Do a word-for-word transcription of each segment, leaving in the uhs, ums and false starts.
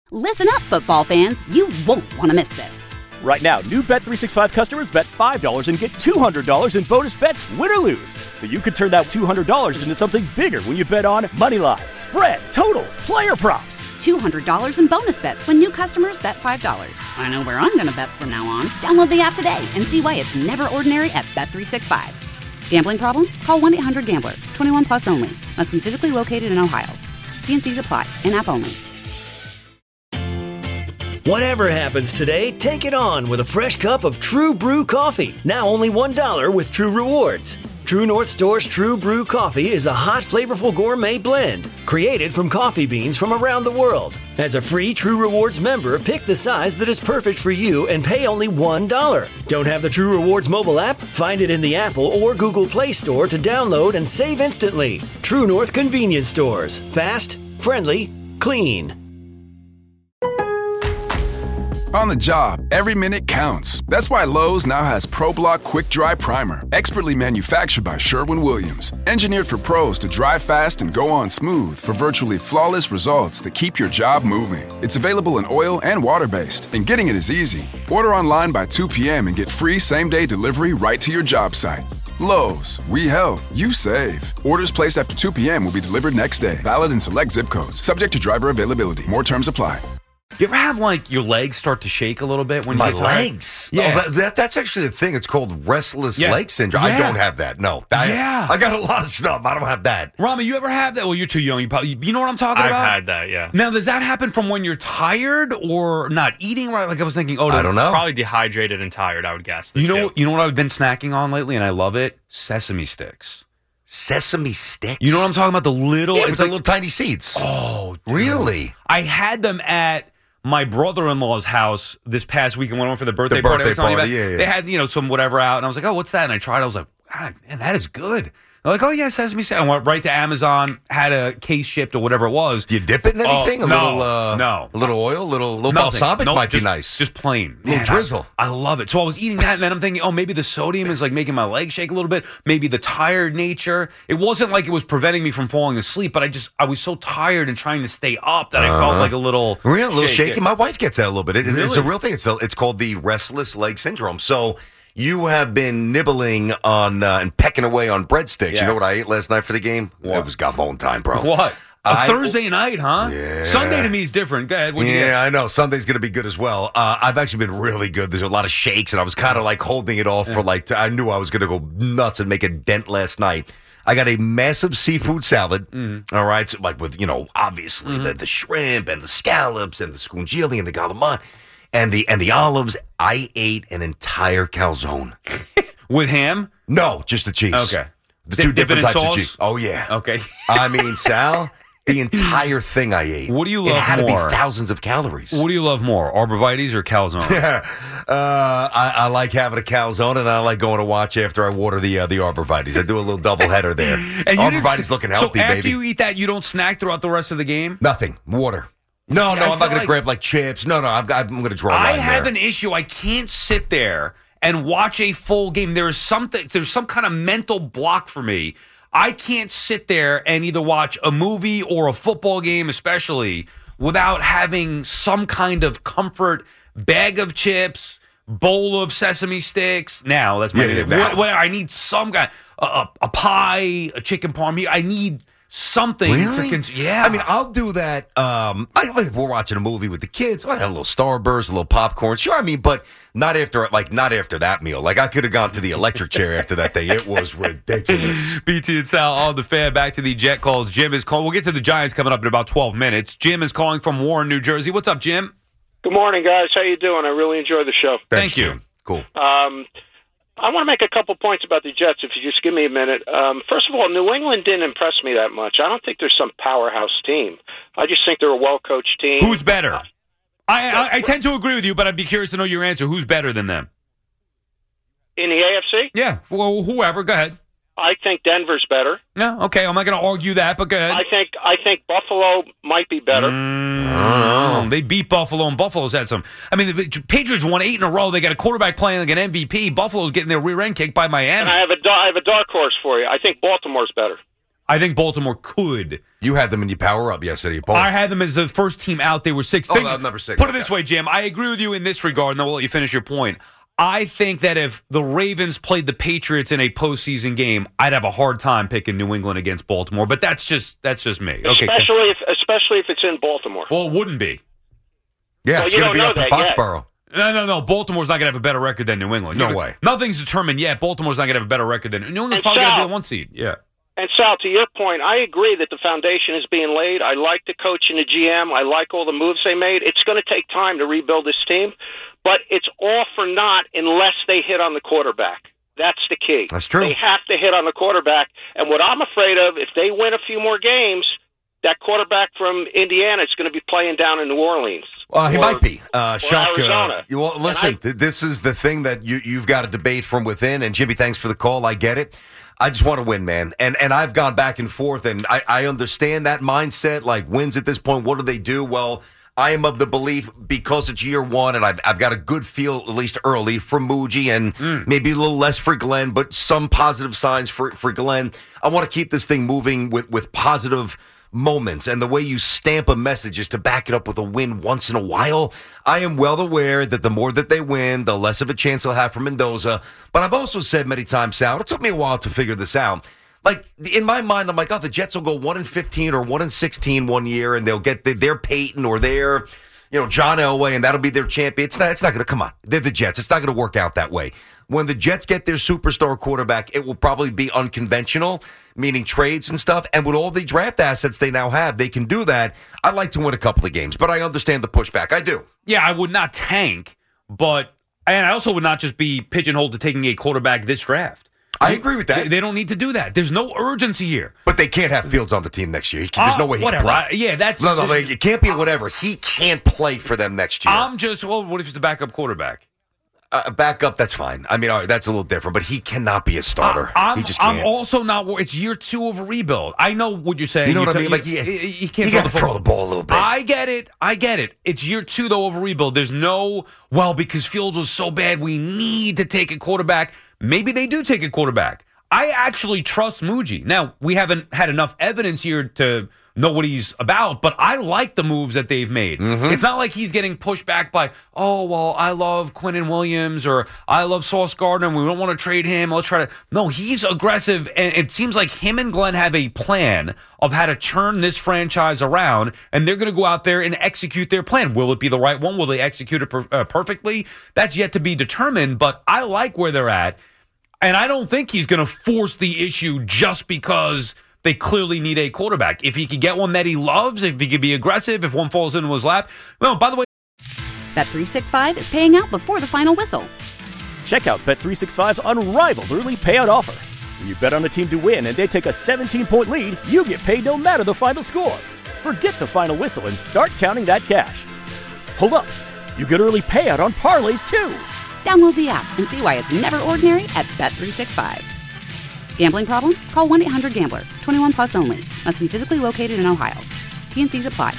Listen up, football fans. You won't want to miss this. Right now, new Bet three sixty-five customers bet five dollars and get two hundred dollars in bonus bets, win or lose. So you could turn that two hundred dollars into something bigger when you bet on money line, spread, totals, player props. two hundred dollars in bonus bets when new customers bet five dollars. I know where I'm going to bet from now on. Download the app today and see why it's never ordinary at Bet three sixty-five. Gambling problem? Call one eight hundred gambler. twenty-one plus only. Must be physically located in Ohio. T and C's apply. In-app only. Whatever happens today, take it on with a fresh cup of True Brew coffee. Now only one dollar with True Rewards. True North Store's True Brew coffee is a hot, flavorful gourmet blend created from coffee beans from around the world. As a free True Rewards member, pick the size that is perfect for you and pay only one dollar. Don't have the True Rewards mobile app? Find it in the Apple or Google Play Store to download and save instantly. True North Convenience Stores. Fast, friendly, clean. On the job, every minute counts. That's why Lowe's now has ProBlock Quick Dry Primer, expertly manufactured by Sherwin-Williams. Engineered for pros to dry fast and go on smooth for virtually flawless results that keep your job moving. It's available in oil and water-based, and getting it is easy. Order online by two p.m. and get free same-day delivery right to your job site. Lowe's, we help, you save. Orders placed after two p.m. will be delivered next day. Valid in select zip codes. Subject to driver availability. More terms apply. You ever have, like, your legs start to shake a little bit when My you get tired? legs? Yeah. Oh, that, that, that's actually the thing. It's called restless Yeah. leg syndrome. Yeah. I don't have that. No. I, Yeah. I got a lot of stuff. I don't have that. Rami, you ever have that? Well, you're too young. You probably, you know what I'm talking I've about? had that, yeah. Now, does that happen from when you're tired or not eating right? Like I was thinking, oh, I don't know. Probably dehydrated and tired, I would guess. the You know, two. you know what I've been snacking on lately, and I love it? Sesame sticks. Sesame sticks? You know what I'm talking about? The little, Yeah, it's with the like, little tiny seeds. oh, dude. Really? I had them at my brother-in-law's house this past week and went over for the birthday, The party. I birthday was telling you party, about. yeah, yeah. They had, you know, some whatever out, and I was like, oh, what's that? And I tried it. I was like, God, man, that is good. They're like, oh, yeah, sesame seed. I went right to Amazon, had a case shipped or whatever it was. Do you dip it in anything? Oh, a no, little, uh, no. A little oil, a little, little Nothing. balsamic Nope, might just, be nice. Just plain. Little Man, drizzle. I, I love it. So I was eating that, and then I'm thinking, oh, maybe the sodium is like making my legs shake a little bit. Maybe the tired nature. It wasn't like it was preventing me from falling asleep, but I just I was so tired and trying to stay up that I felt Uh-huh. like a little Real, a little shake. shaky. My wife gets that a little bit. It, It's Really? a real thing. It's, a, it's called the restless leg syndrome. So you have been nibbling on uh, and pecking away on breadsticks. Yeah. You know what I ate last night for the game? What? It was gavone time, bro. What? A I- Thursday night, huh? Yeah. Sunday to me is different. Go ahead. What do you Yeah, get? I know. Sunday's going to be good as well. Uh, I've actually been really good. There's a lot of shakes, and I was kind of like holding it off for like, I knew I was going to go nuts and make a dent last night. I got a massive seafood salad, Mm-hmm. all right, so like with, you know, obviously the, the shrimp and the scallops and the scungili and the galamon and the and the olives. I ate an entire calzone. With ham? No, just the cheese. Okay. The Dip- two dip it different in types sauce? of cheese. Oh, yeah. Okay. I mean, Sal, the entire thing I ate. What do you It love had more? to be thousands of calories. What do you love more, arborvitae's or calzone? uh, I, I like having a calzone, and I like going to watch after I water the uh, the arborvitae's. I do a little double header there. And you didn't- Arborvitae's looking healthy, so after baby. you eat that, you don't snack throughout the rest of the game? Nothing. Water. No, See, no, I I'm feel not going to like- grab like chips. No, no, I've, got- I'm going to draw a line I have there. an issue. I can't sit there and watch a full game. There's something. There's some kind of mental block for me. I can't sit there and either watch a movie or a football game, especially, without having some kind of comfort bag of chips, bowl of sesame sticks. Now that's my Yeah, yeah, now. what, what, I need some kind a, a, a pie, a chicken parm. I need something. Really? To con- yeah. I mean, I'll do that. Um, I, like if we're watching a movie with the kids, I have a little Starburst, a little popcorn. Sure, I mean, but not after like not after that meal. Like I could have gone to the electric chair after that thing. It was ridiculous. B T and Sal on the fan. Back to the Jet calls. Jim is calling. We'll get to the Giants coming up in about twelve minutes. Jim is calling from Warren, New Jersey. What's up, Jim? Good morning, guys. How you doing? I really enjoy the show. Thanks, Thank you. Jim. Cool. Um, I want to make a couple points about the Jets, if you just give me a minute. Um, first of all, New England didn't impress me that much. I don't think they're some powerhouse team. I just think they're a well-coached team. Who's better? I, I I tend to agree with you, but I'd be curious to know your answer. Who's better than them? In the A F C? Yeah, well, whoever. Go ahead. I think Denver's better. No, okay. I'm not going to argue that, but go ahead. I think I think Buffalo might be better. Mm, they beat Buffalo, and Buffalo's had some. I mean, the Patriots won eight in a row. They got a quarterback playing like an M V P. Buffalo's getting their rear end kicked by Miami. And I have a I have a dark horse for you. I think Baltimore's better. I think Baltimore could. You had them in your power up yesterday. Paul. I had them as the first team out. They were six. Oh, Think, no, number six. Put it okay. this way, Jim. I agree with you in this regard, and then we'll let you finish your point. I think that if the Ravens played the Patriots in a postseason game, I'd have a hard time picking New England against Baltimore. But that's just that's just me. Okay. Especially if especially if it's in Baltimore. Well, it wouldn't be. Yeah, well, it's you going to don't be know up in that Foxborough. yet. No, no, no. Baltimore's not going to have a better record than New England. No You- way. Nothing's determined yet. Baltimore's not going to have a better record than New England's And probably going to Sal- be a one seed. Yeah. And Sal, to your point, I agree that the foundation is being laid. I like the coach and the G M. I like all the moves they made. It's going to take time to rebuild this team, but it's all for naught unless they hit on the quarterback. That's the key. That's true. They have to hit on the quarterback. And what I'm afraid of, if they win a few more games, that quarterback from Indiana is going to be playing down in New Orleans. Well, he or- might be. Uh, or Chuck, Arizona. uh, you, well, listen, And I- th- this is the thing that you, you've got to debate from within. And, Jimmy, thanks for the call. I get it. I just want to win, man. And and I've gone back and forth, and I, I understand that mindset. Like, wins at this point, what do they do? Well, I am of the belief, because it's year one, and I've, I've got a good feel, at least early, from Muji, and Mm. maybe a little less for Glenn, but some positive signs for, for Glenn. I want to keep this thing moving with, with positive moments, and the way you stamp a message is to back it up with a win once in a while. I am well aware that the more that they win, the less of a chance they'll have for Mendoza. But I've also said many times, Sal, it took me a while to figure this out. Like, in my mind, I'm like, oh, the Jets will go one and fifteen or one and sixteen one year, and they'll get the, their Peyton or their, you know, John Elway, and that'll be their champion. It's not, it's not going to, come on. They're the Jets. It's not going to work out that way. When the Jets get their superstar quarterback, it will probably be unconventional, meaning trades and stuff. And with all the draft assets they now have, they can do that. I'd like to win a couple of games, but I understand the pushback. I do. Yeah, I would not tank, but and I also would not just be pigeonholed to taking a quarterback this draft. I agree with that. They, they don't need to do that. There's no urgency here. But they can't have Fields on the team next year. He can, there's Uh, no way he whatever. can play. I- yeah, that's No, no, it can't be whatever. He can't play for them next year. I'm just, well, what if he's the backup quarterback? Uh, back up, that's fine. I mean, all right, that's a little different, but he cannot be a starter. I- I'm, he just can't. I'm also not worried. It's year two of a rebuild. I know what you're saying. You know what I You're mean? t- Like, you, yeah, you, you can't you got to throw throw the ball a little bit. I get it. I get it. It's year two, though, of a rebuild. There's no, well, because Fields was so bad, we need to take a quarterback. Maybe they do take a quarterback. I actually trust Muji. Now, we haven't had enough evidence here to know what he's about, but I like the moves that they've made. Mm-hmm. It's not like he's getting pushed back by, oh, well, I love Quinnen Williams or I love Sauce Gardner and we don't want to trade him. Let's try to. No, he's aggressive, and it seems like him and Glenn have a plan of how to turn this franchise around, and they're going to go out there and execute their plan. Will it be the right one? Will they execute it per- uh, perfectly? That's yet to be determined, but I like where they're at. And I don't think he's going to force the issue just because they clearly need a quarterback. If he could get one that he loves, if he could be aggressive, if one falls into his lap. Well, by the way, Bet three sixty-five is paying out before the final whistle. Check out Bet three sixty-five's unrivaled early payout offer. When you bet on a team to win and they take a seventeen-point lead, you get paid no matter the final score. Forget the final whistle and start counting that cash. Hold up. You get early payout on parlays, too. Download the app and see why it's never ordinary at Bet three sixty-five. Gambling problem? Call one eight hundred gambler. twenty-one plus only. Must be physically located in Ohio. T N Cs apply.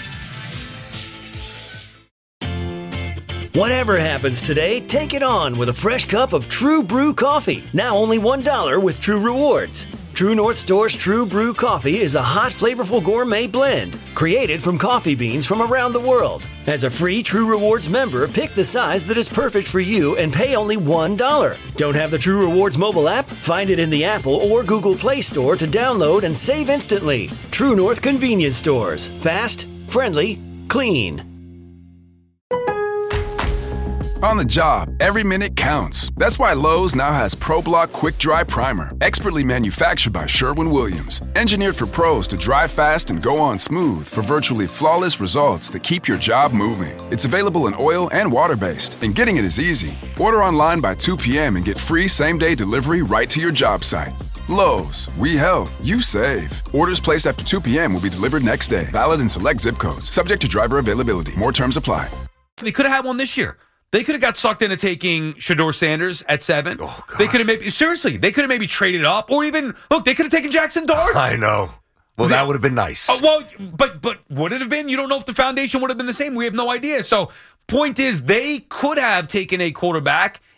Whatever happens today, take it on with a fresh cup of True Brew coffee. Now only one dollar with True Rewards. True North Store's True Brew coffee is a hot, flavorful gourmet blend created from coffee beans from around the world. As a free True Rewards member, pick the size that is perfect for you and pay only one dollar. Don't have the True Rewards mobile app? Find it in the Apple or Google Play Store to download and save instantly. True North Convenience Stores. Fast, friendly, clean. On the job, every minute counts. That's why Lowe's now has ProBlock Quick Dry Primer, expertly manufactured by Sherwin-Williams. Engineered for pros to dry fast and go on smooth for virtually flawless results that keep your job moving. It's available in oil and water-based, and getting it is easy. Order online by two p.m. and get free same-day delivery right to your job site. Lowe's, we help, you save. Orders placed after two p.m. will be delivered next day. Valid in select zip codes. Subject to driver availability. More terms apply. they could have had one this year. They could have got sucked into taking Shedeur Sanders at seven. Oh, God. They could have maybe, seriously, they could have maybe traded up, or even, look, they could have taken Jackson Dart. I know. Well, They- that would have been nice. Uh, well, but but would it have been? You don't know if the foundation would have been the same. We have no idea. So, point is, they could have taken a quarterback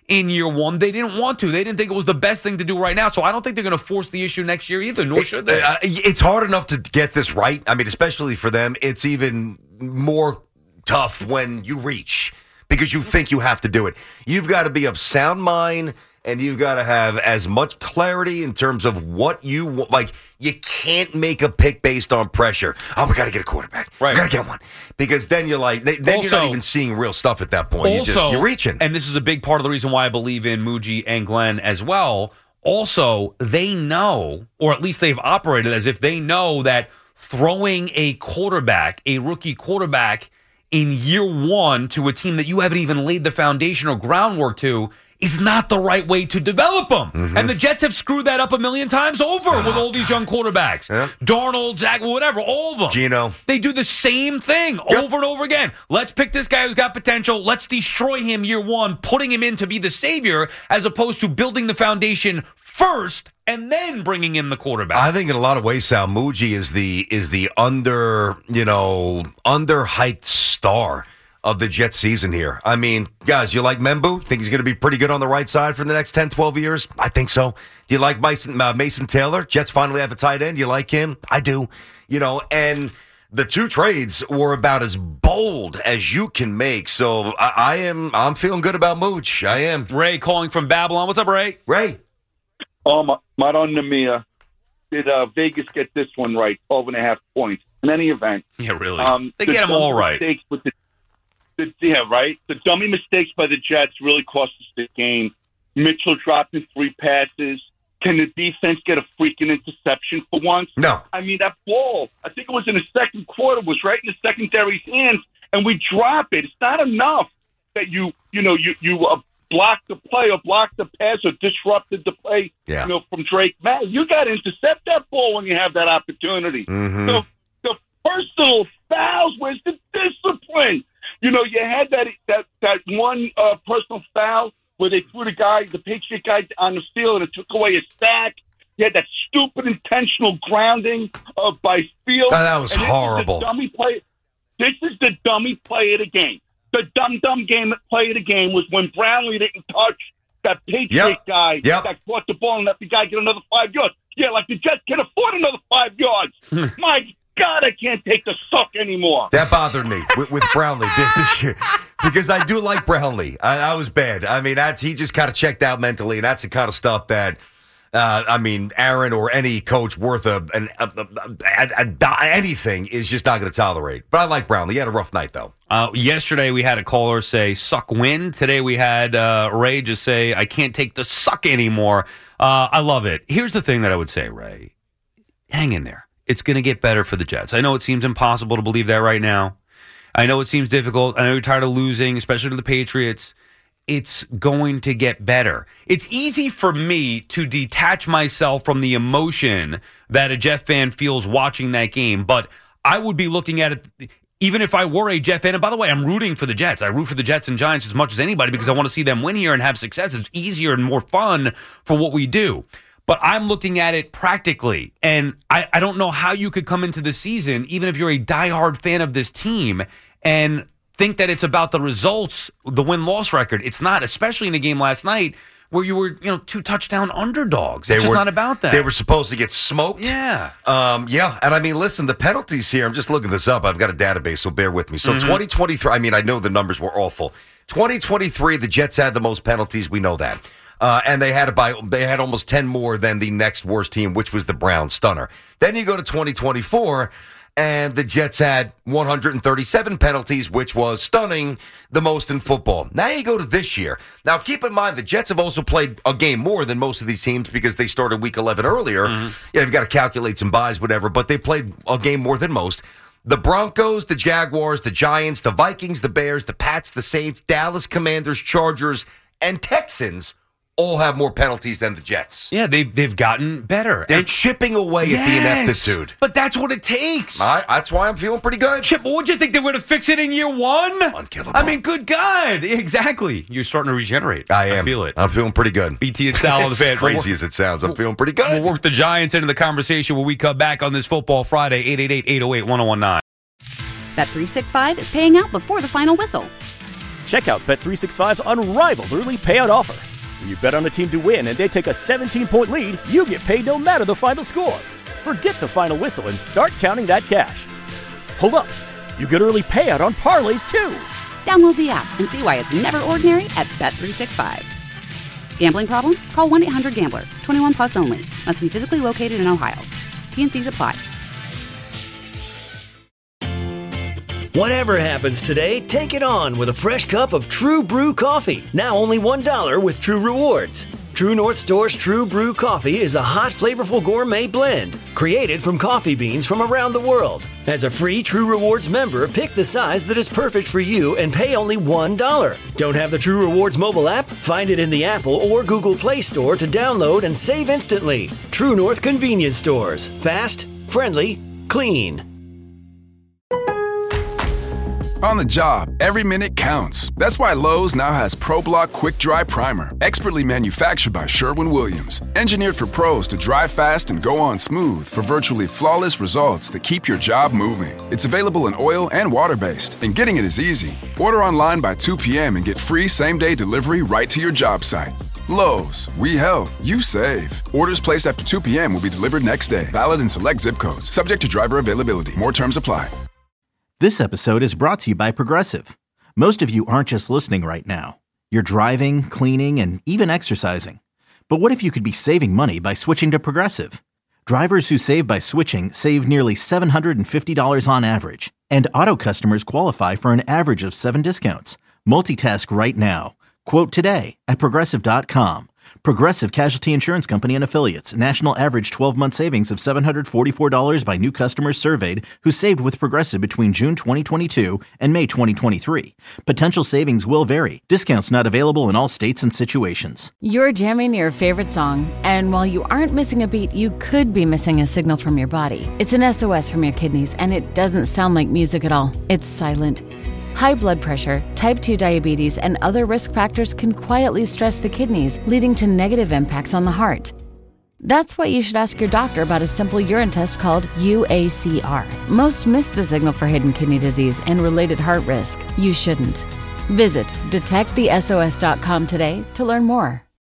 in year one. They didn't want to. They didn't think it was the best thing to do right now. So I don't think they're going to force the issue next year either, nor should they. Uh, it's hard enough to get this right. I mean, especially for them, it's even more tough when you reach because you think you have to do it. You've got to be of sound mind, and you've got to have as much clarity in terms of what you want. Like, you can't make a pick based on pressure. Oh, we got to get a quarterback. Right. We got to get one. Because then you're like, then also, you're not even seeing real stuff at that point. Also, you just, you're reaching. And this is a big part of the reason why I believe in Muji and Glenn as well. Also, they know, or at least they've operated as if they know that throwing a quarterback, a rookie quarterback, in year one to a team that you haven't even laid the foundation or groundwork to is not the right way to develop them. Mm-hmm. And the Jets have screwed that up a million times over oh, with all these young quarterbacks. Yeah. Darnold, Zach, whatever, all of them. Gino. They do the same thing yep. over and over again. Let's pick this guy who's got potential. Let's destroy him year one, putting him in to be the savior, as opposed to building the foundation first and then bringing in the quarterback. I think in a lot of ways, Sal, Muji is the is the under, you know, underhyped star of the Jets season here. I mean, guys, you like Membu? Think he's going to be pretty good on the right side for the next ten, twelve years? I think so. Do you like Mason, uh, Mason Taylor? Jets finally have a tight end. You like him? I do. You know, and the two trades were about as bold as you can make. So I, I am, I'm feeling good about Mooch. I am. Ray calling from Babylon. What's up, Ray? Ray. Oh, Maron Namia. Did uh, Vegas get this one right? twelve and a half points. In any event. Yeah, really. Um, they the get them all right. With the, the, yeah, right. The dummy mistakes by the Jets really cost us the game. Mitchell dropping three passes. Can the defense get a freaking interception for once? No. I mean, that ball, I think it was in the second quarter, was right in the secondary's hands, and we drop it. It's not enough that you, you know, you, you uh, block the play or block the pass or disrupted the play, yeah. you know, from Drake May. You got to intercept that ball when you have that opportunity. Mm-hmm. So the personal fouls, where's the discipline? You know, you had that that that one uh, personal foul where they threw the guy, the Patriot guy, on the field and it took away his sack. You had that stupid intentional grounding uh, by Fields. Oh, that was and this horrible. Is the dummy play. This is the dummy play of the game. The dumb, dumb game play of the game was when Brownlee didn't touch that Patriot yep. guy yep. that caught the ball and let the guy get another five yards. Yeah, like the Jets can afford another five yards. My God, I can't take the suck anymore. That bothered me with, with Brownlee because I do like Brownlee. I, I was bad. I mean, that's he just kind of checked out mentally, and that's the kind of stuff that, uh, I mean, Aaron or any coach worth a, an, a, a, a, a anything is just not going to tolerate. But I like Brownlee. He had a rough night, though. Uh, yesterday, we had a caller say, suck win. Today, we had uh, Ray just say, I can't take the suck anymore. Uh, I love it. Here's the thing that I would say, Ray. Hang in there. It's going to get better for the Jets. I know it seems impossible to believe that right now. I know it seems difficult. I know you're tired of losing, especially to the Patriots. It's going to get better. It's easy for me to detach myself from the emotion that a Jet fan feels watching that game, but I would be looking at it, even if I were a Jet fan. And by the way, I'm rooting for the Jets. I root for the Jets and Giants as much as anybody because I want to see them win here and have success. It's easier and more fun for what we do. But I'm looking at it practically, and I, I don't know how you could come into the season, even if you're a diehard fan of this team, and think that it's about the results, the win-loss record. It's not, especially in the game last night where you were, you know, two touchdown underdogs. It's they just were, not about that. They were supposed to get smoked. Yeah. Um, yeah, and I mean, listen, the penalties here, I'm just looking this up. I've got a database, so bear with me. So mm-hmm. twenty twenty-three, I mean, I know the numbers were awful. twenty twenty-three, the Jets had the most penalties. We know that. Uh, and they had by they had almost ten more than the next worst team, which was the Browns. Stunner. Then you go to twenty twenty-four, and the Jets had one hundred thirty-seven penalties, which was stunning, the most in football. Now you go to this year. Now keep in mind the Jets have also played a game more than most of these teams because they started week eleven earlier. Mm-hmm. Yeah, you've got to calculate some buys, whatever, but they played a game more than most. The Broncos, the Jaguars, the Giants, the Vikings, the Bears, the Pats, the Saints, Dallas Commanders, Chargers, and Texans all have more penalties than the Jets. Yeah, they've, they've gotten better. They're and, chipping away yes, at the ineptitude. But that's what it takes. I, that's why I'm feeling pretty good. Chip, what would you think they were going to fix it in year one? Unkillable. I mean, good God. Exactly. You're starting to regenerate. I am. I feel it. I'm feeling pretty good. B T and Sal on the fan. As crazy as it sounds, I'm feeling pretty good. We'll work the Giants into the conversation when we come back on this Football Friday, eight eight eight, eight oh eight, one oh one nine. Bet three sixty-five is paying out before the final whistle. Check out Bet three sixty-five's unrivaled early payout offer. When you bet on a team to win and they take a seventeen-point lead, you get paid no matter the final score. Forget the final whistle and start counting that cash. Hold up. You get early payout on parlays, too. Download the app and see why it's never ordinary at Bet three sixty-five. Gambling problem? Call one eight hundred gambler. twenty-one plus only. Must be physically located in Ohio. T N Cs apply. Whatever happens today, take it on with a fresh cup of True Brew coffee. Now only one dollar with True Rewards. True North Store's True Brew coffee is a hot, flavorful gourmet blend created from coffee beans from around the world. As a free True Rewards member, pick the size that is perfect for you and pay only one dollar. Don't have the True Rewards mobile app? Find it in the Apple or Google Play Store to download and save instantly. True North Convenience Stores. Fast, friendly, clean. On the job, every minute counts. That's why Lowe's now has ProBlock Quick Dry Primer, expertly manufactured by Sherwin-Williams. Engineered for pros to dry fast and go on smooth for virtually flawless results that keep your job moving. It's available in oil and water-based, and getting it is easy. Order online by two p.m. and get free same-day delivery right to your job site. Lowe's, we help, you save. Orders placed after two p.m. will be delivered next day. Valid in select zip codes. Subject to driver availability. More terms apply. This episode is brought to you by Progressive. Most of you aren't just listening right now. You're driving, cleaning, and even exercising. But what if you could be saving money by switching to Progressive? Drivers who save by switching save nearly seven hundred fifty dollars on average. And auto customers qualify for an average of seven discounts. Multitask right now. Quote today at Progressive dot com. Progressive Casualty Insurance Company and Affiliates. National average twelve-month savings of seven hundred forty-four dollars by new customers surveyed who saved with Progressive between June twenty twenty-two and May twenty twenty-three. Potential savings will vary. Discounts not available in all states and situations. You're jamming your favorite song, and while you aren't missing a beat, you could be missing a signal from your body. It's an S O S from your kidneys, and it doesn't sound like music at all. It's silent. High blood pressure, type two diabetes, and other risk factors can quietly stress the kidneys, leading to negative impacts on the heart. That's why you should ask your doctor about a simple urine test called U A C R. Most miss the signal for hidden kidney disease and related heart risk. You shouldn't. Visit detect the S O S dot com today to learn more.